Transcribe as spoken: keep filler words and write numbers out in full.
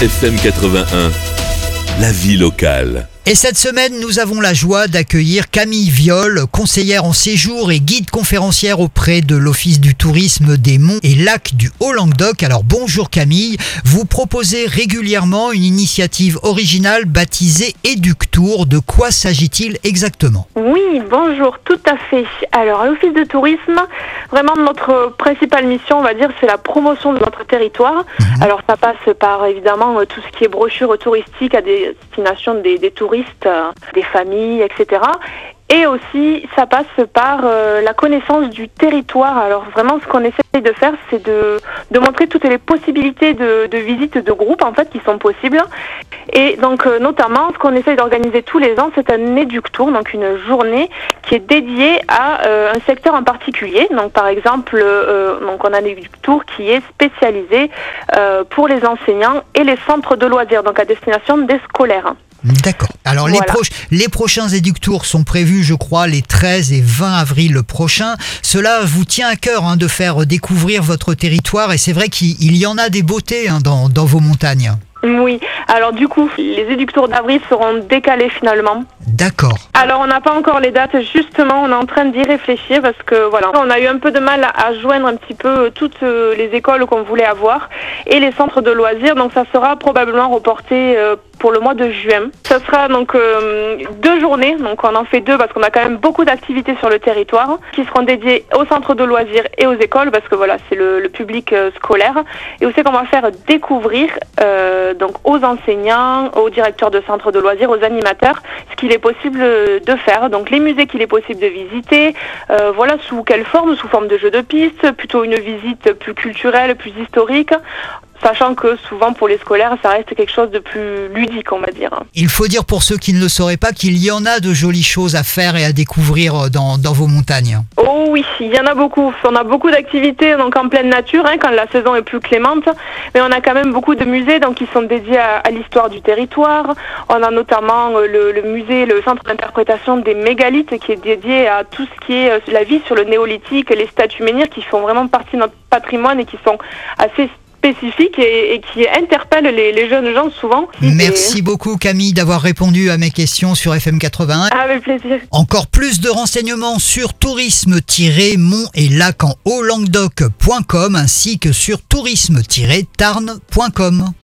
F M quatre-vingt-un, la vie locale. Et cette semaine, nous avons la joie d'accueillir Camille Viol, conseillère en séjour et guide conférencière auprès de l'Office du tourisme des monts et lacs du Haut-Languedoc. Alors bonjour Camille, vous proposez régulièrement une initiative originale baptisée Éductour. De quoi s'agit-il exactement ? Oui, bonjour, tout à fait. Alors à l'Office de tourisme, vraiment notre principale mission, on va dire, c'est la promotion de notre territoire. Mmh. Alors ça passe par évidemment tout ce qui est brochure touristique à destination des, des touristes, des familles, et cetera. Et aussi, ça passe par euh, la connaissance du territoire. Alors vraiment, ce qu'on essaie de faire, c'est de, de montrer toutes les possibilités de, de visites de groupe, en fait, qui sont possibles. Et donc, euh, notamment, ce qu'on essaie d'organiser tous les ans, c'est un éductour, donc une journée qui est dédiée à euh, un secteur en particulier. Donc, par exemple, euh, donc on a un éductour qui est spécialisé euh, pour les enseignants et les centres de loisirs, donc à destination des scolaires. D'accord. Alors voilà. les, pro- les prochains éductours sont prévus, je crois, les treize et vingt avril prochains. Cela vous tient à cœur hein, de faire découvrir votre territoire et c'est vrai qu'il y en a des beautés hein, dans, dans vos montagnes. Oui, alors du coup, les éductours d'avril seront décalés finalement. D'accord. Alors on n'a pas encore les dates, justement, on est en train d'y réfléchir parce que voilà, on a eu un peu de mal à joindre un petit peu toutes les écoles qu'on voulait avoir et les centres de loisirs, donc ça sera probablement reporté euh, pour le mois de juin. Ça sera donc euh, deux journées, donc on en fait deux parce qu'on a quand même beaucoup d'activités sur le territoire qui seront dédiées aux centres de loisirs et aux écoles parce que voilà, c'est le, le public euh, scolaire et aussi qu'on va faire découvrir euh, donc aux enseignants, aux directeurs de centres de loisirs, aux animateurs, ce qu'il est possible de faire. Donc les musées qu'il est possible de visiter, euh, voilà sous quelle forme, sous forme de jeu de piste, plutôt une visite plus culturelle, plus historique. Sachant que souvent pour les scolaires, ça reste quelque chose de plus ludique, on va dire. Il faut dire pour ceux qui ne le sauraient pas qu'il y en a de jolies choses à faire et à découvrir dans, dans vos montagnes. Oh oui, il y en a beaucoup. On a beaucoup d'activités donc en pleine nature, hein, quand la saison est plus clémente. Mais on a quand même beaucoup de musées donc, qui sont dédiés à, à l'histoire du territoire. On a notamment le, le musée, le centre d'interprétation des mégalithes qui est dédié à tout ce qui est la vie sur le néolithique, les statues menhirs qui font vraiment partie de notre patrimoine et qui sont assez spécifique et, et qui interpelle les, les jeunes gens souvent. Merci et... beaucoup Camille d'avoir répondu à mes questions sur F M quatre-vingt-un. Avec plaisir. Encore plus de renseignements sur tourisme-mont et lac en haut languedoc point com ainsi que sur tourisme tiret tarn point com.